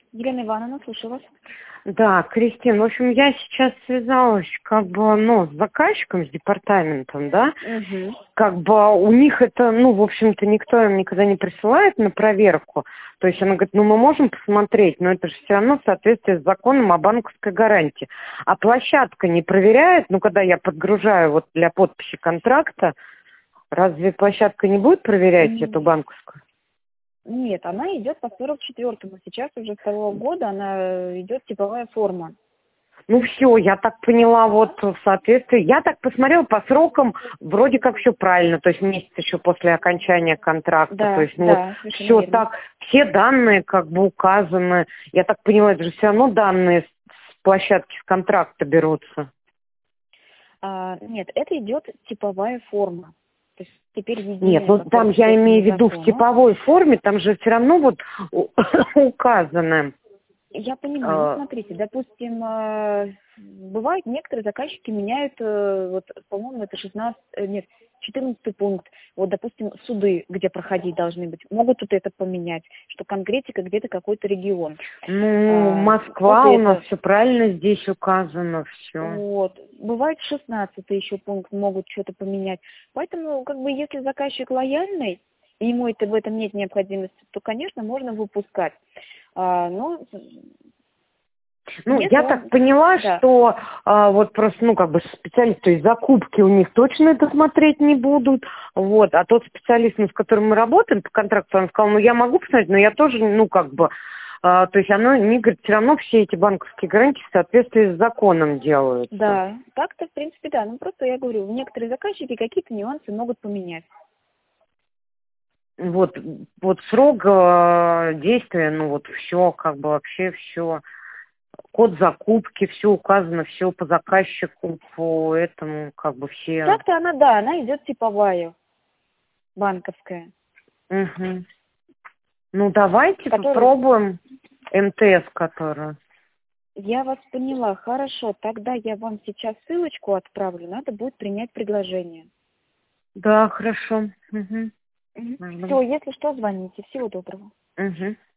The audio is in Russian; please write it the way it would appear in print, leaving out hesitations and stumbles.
Елена Ивановна, слушаю вас. Да, Кристина, в общем, я сейчас связалась с заказчиком, с департаментом, да, Угу. у них это, в общем-то, никто им никогда не присылает на проверку. То есть она говорит, мы можем посмотреть, но это же все равно в соответствии с законом о банковской гарантии. А площадка не проверяет, когда я подгружаю вот для подписи контракта, разве площадка не будет проверять эту банковскую? Нет, она идет по 44-му. Сейчас уже 2-го года она идет типовая форма. Ну все, я так поняла, вот в соответствии. Я так посмотрела по срокам, вроде как все правильно, то есть месяц еще после окончания контракта. То Да, есть, да, совершенно все верно. так, все данные указаны. Я так поняла, это же все равно данные с площадки с контракта берутся. Нет, это идет типовая форма. То есть теперь Нет, единая по там я имею 44-му в виду в закону. типовой форме, там же все равно указано. Я понимаю, смотрите, допустим, бывают некоторые заказчики меняют, по-моему, это 14 пункт, допустим, суды, где проходить должны быть, могут тут это поменять, что конкретика где-то какой-то регион. Москва у нас все правильно здесь указано, все. Бывает 16 еще пункт, могут что-то поменять. Поэтому, если заказчик лояльный, и ему в этом нет необходимости, то, конечно, можно выпускать. Я так поняла, Да. что специалист, то есть закупки у них точно это смотреть не будут, а тот специалист, с которым мы работаем по контракту, он сказал, я могу посмотреть, но я тоже, то есть они говорят, все равно все эти банковские гарантии в соответствии с законом делаются. Да, так-то, в принципе, да, просто я говорю, некоторые заказчики какие-то нюансы могут поменять. Вот срок действия, все, вообще все. Код закупки, все указано, все по заказчику, по этому, все. Так-то она идет типовая, банковская. Угу. Давайте попробуем МТС, которая. Я вас поняла, хорошо, тогда я вам сейчас ссылочку отправлю, надо будет принять предложение. Да, хорошо. Угу. Все, если что, звоните. Всего доброго. Угу.